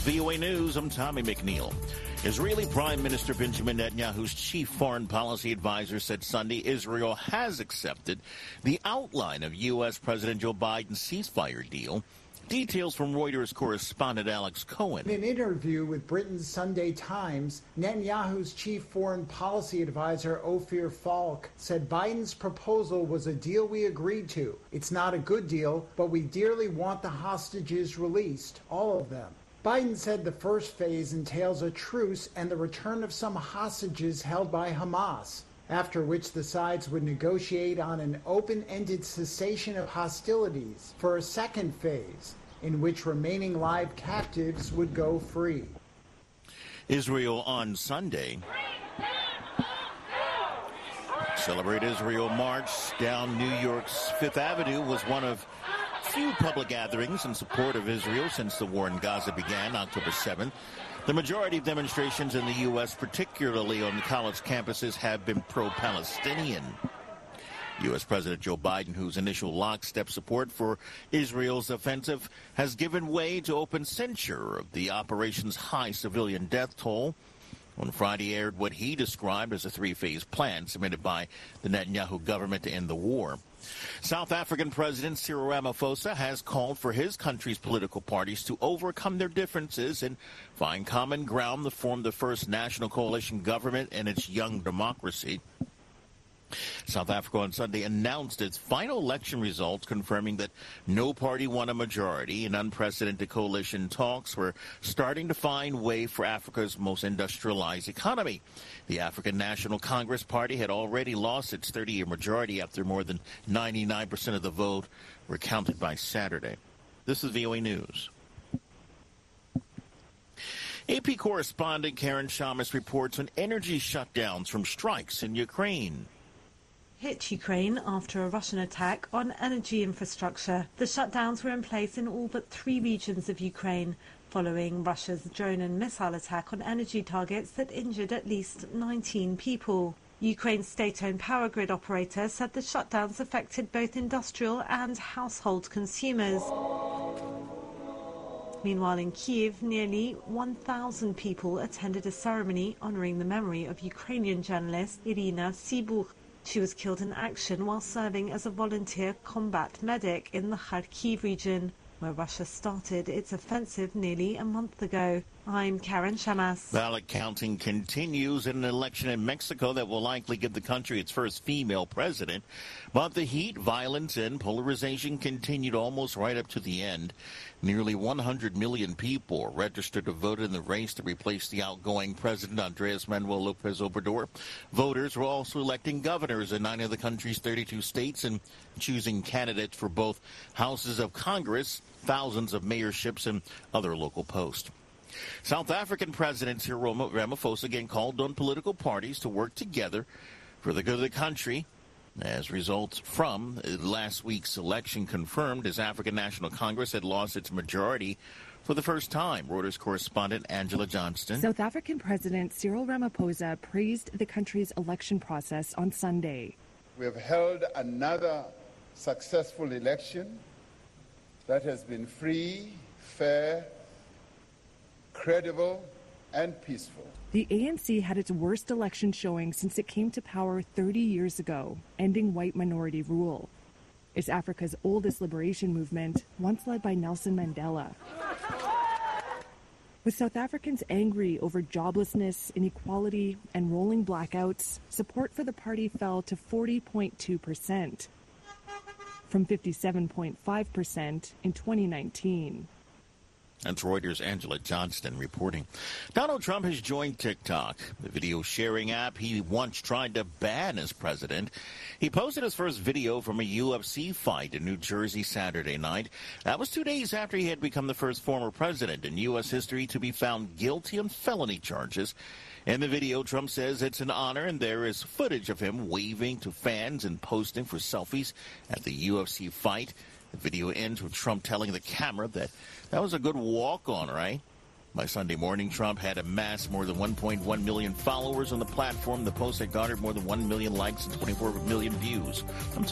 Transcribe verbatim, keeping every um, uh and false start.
V O A News, I'm Tommy McNeil. Israeli Prime Minister Benjamin Netanyahu's chief foreign policy advisor said Sunday Israel has accepted the outline of U S. President Joe Biden's ceasefire deal. Details from Reuters correspondent Alex Cohen. In an interview with Britain's Sunday Times, Netanyahu's chief foreign policy advisor Ophir Falk said Biden's proposal was a deal we agreed to. It's not a good deal, but we dearly want the hostages released, all of them. Biden said the first phase entails a truce and the return of some hostages held by Hamas, after which the sides would negotiate on an open-ended cessation of hostilities for a second phase, in which remaining live captives would go free. Israel on Sunday. Celebrate Israel March down New York's Fifth Avenue was one of few public gatherings in support of Israel since the war in Gaza began October seventh. The majority of demonstrations in the U S, particularly on college campuses, have been pro-Palestinian. U S. President Joe Biden, whose initial lockstep support for Israel's offensive has given way to open censure of the operation's high civilian death toll, on Friday aired what he described as a three-phase plan submitted by the Netanyahu government to end the war. South African President Cyril Ramaphosa has called for his country's political parties to overcome their differences and find common ground to form the first national coalition government in its young democracy. South Africa on Sunday announced its final election results, confirming that no party won a majority in unprecedented coalition talks were starting to find way for Africa's most industrialized economy. The African National Congress Party had already lost its thirty-year majority after more than ninety-nine percent of the vote were counted by Saturday. This is V O A News. A P correspondent Karen Shamas reports on energy shutdowns from strikes in Ukraine. Hit Ukraine after a Russian attack on energy infrastructure. The shutdowns were in place in all but three regions of Ukraine, following Russia's drone and missile attack on energy targets that injured at least nineteen people. Ukraine's state-owned power grid operator said the shutdowns affected both industrial and household consumers. Meanwhile, in Kyiv, nearly one thousand people attended a ceremony honoring the memory of Ukrainian journalist Irina Sibukh. She was killed in action while serving as a volunteer combat medic in the Kharkiv region, where Russia started its offensive nearly a month ago. I'm Karen Shamas. Ballot counting continues in an election in Mexico that will likely give the country its first female president. But the heat, violence, and polarization continued almost right up to the end. Nearly one hundred million people registered to vote in the race to replace the outgoing president, Andres Manuel Lopez Obrador. Voters were also electing governors in nine of the country's thirty-two states and choosing candidates for both houses of Congress, thousands of mayorships, and other local posts. South African President Cyril Ramaphosa again called on political parties to work together for the good of the country. As results from last week's election confirmed, his African National Congress had lost its majority for the first time. Reuters correspondent Angela Johnston. South African President Cyril Ramaphosa praised the country's election process on Sunday. We have held another successful election that has been free, fair, credible, and peaceful. The A N C had its worst election showing since it came to power thirty years ago, ending white minority rule. It's Africa's oldest liberation movement, once led by Nelson Mandela. With South Africans angry over joblessness, inequality, and rolling blackouts, support for the party fell to forty point two percent, from fifty-seven point five percent in twenty nineteen. That's Reuters' Angela Johnston reporting. Donald Trump has joined TikTok, the video sharing app he once tried to ban as president. He posted his first video from a U F C fight in New Jersey Saturday night. That was two days after he had become the first former president in U S history to be found guilty on felony charges. In the video, Trump says it's an honor, and there is footage of him waving to fans and posting for selfies at the U F C fight. The video ends with Trump telling the camera that that was a good walk-on, right? By Sunday morning, Trump had amassed more than one point one million followers on the platform. The post had garnered more than one million likes and twenty-four million views. I'm